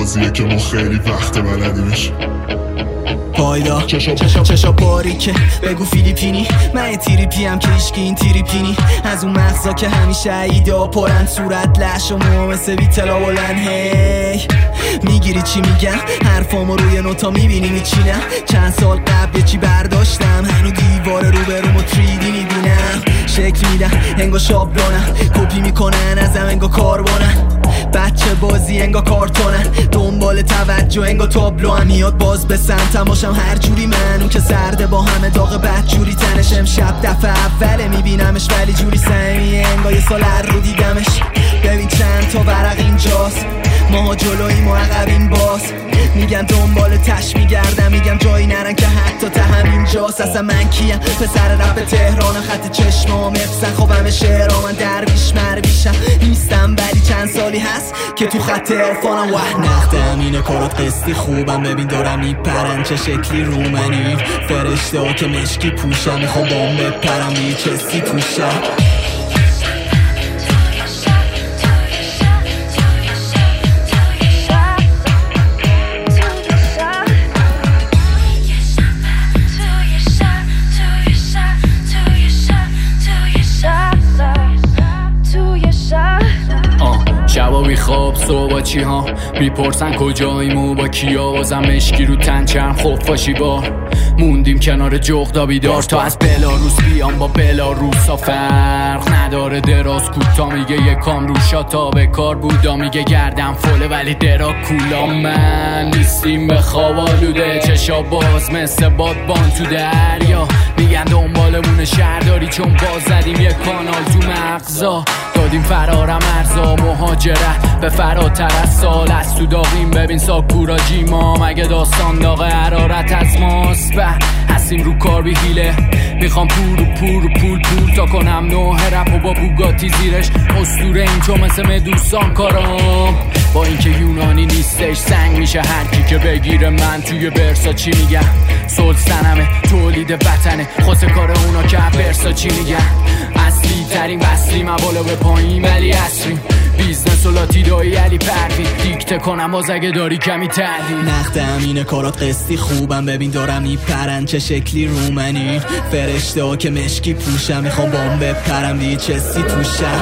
بازیه که ما خیلی وقت بلدیمش. پایدا چشا باریکه بگو فیلیپینی، من یه تریپیم که هیچکی این تریپینی. از اون مغزا که همیشه ایدا پرن، صورت لش و موها مثل بیتلا بلند. هی میگیری چی میگم؟ حرفامو روی نوتا میبینی میچینم. چند سال قبل چی برداشتم، هنو دیوار رو برومو 3D میبینم. شکل میدم انگا شابلونم، کپی میکنن ازم انگا کاربونن. بچه بازی انگا کارتونن، دنبال توجه انگا تابلو هم میاد باز به سمتماشم هر جوری. من اون که سرده با همه داغ بدجوری تنش، امشب دفعه اوله میبینمش ولی جوری سمیه انگا یه سال هر رو دیدمش. ببین چند تا ورق اینجاست، ماها جلوییم و عقبیم باز. میگن دنبال تش میگردم، میگم جایی نرن که حتی ته همینجاست. اصلا من کیم؟ پسر رپ تهران، خط چشمام افسن خوابم شعرها. من درویش مرویشم نیستم ولی چند سالی هست که تو خط عرفانم. وح نختم اینه کارات قسطی خوبم، ببین دارم میپرن چه شکلی رومنی. فرشته ها که مشکی پوشم، میخوام بام بپرم یه چستی توشم. شبا بیخواب صبح چی ها میپرسن کجاییم و با کیا. بازم مشکی رو تن چرم خفاشی بار موندیم کنار جغدا بیدار. تا از بلاروس بیام با بلاروسا فرق نداره، دراز کوتا میگه یکام روشا تا به کار بودا. میگه گردم فله ولی درا کولا. من نیستیم به خواب آلوده، چشا باز مثل بادبان تو دریا. میگن دنبالمون شهرداری چون باز زدیم یک کانال تو مغزا. دادیم فرارم ارزا مهاجرت به فراتر از سال. از تو داغیم ببین ساکورا جیما، مگه داستان داغ حرارت از ماست. هستیم رو کار بی حیله، میخوام پول تا کنم نوه رپ و با بوگاتی زیرش. اسطوره این چون مثل مدوسان کارام، با اینکه یونانی نیستش سنگ میشه هرکی که بگیره. من توی برسا چی میگم؟ سلطنمه تولید وطنه، خواسته کار اونا که برسا چی میگن؟ اصلی ترین وصلیم بالا به پایین ولی اصریم. بیزنس و لاتیدایی علی پروین، دیکته کنم باز اگه داری کمی تحلیل. نختم اینه کارات قسطی خوبم، ببین دارم میپرن چه شکلی رومنی. فرشته ها که مشکی پوشم، میخوام بام بپرم یه چستی توشم.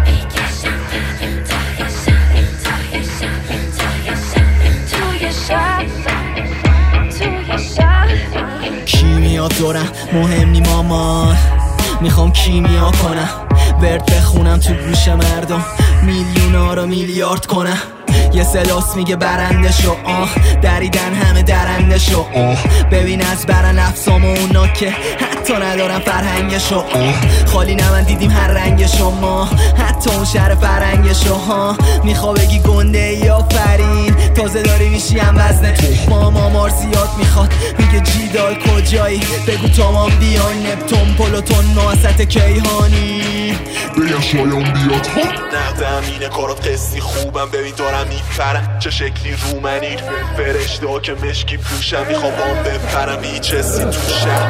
کیمیا دارم مهم نی مامان، میخوام کیمیا کنم. ورد بخونم تو گوش مردم، میلیونا رو میلیارد کنم. یه سلاس میگه برنده شو، دریدن همه درنده شو. ببین از برن افسام و اونا که حتی ندارم فرهنگشو. خالی نمن دیدیم هر رنگ شما، حتی اون شهر فرنگشو. میخوا بگی گنده یا فرین، تازه داری میشی هم وزن تو. مامار زیاد میخواد میگه جیدال کجایی، بگو تمام بیاین نپتون پلوتون نوست کیهانی. بگم شایان بیاد ها. نقدم اینه کارات قسطی خوبم، ببین دارم میپرم چه شکلی رومنی. فرشته ها که مشکی پوشم، میخوام بام بپرم یه چستی توشم.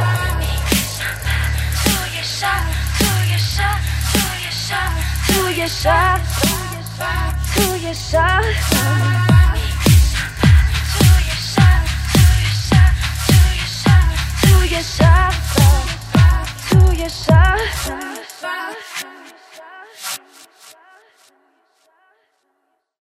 توی شهر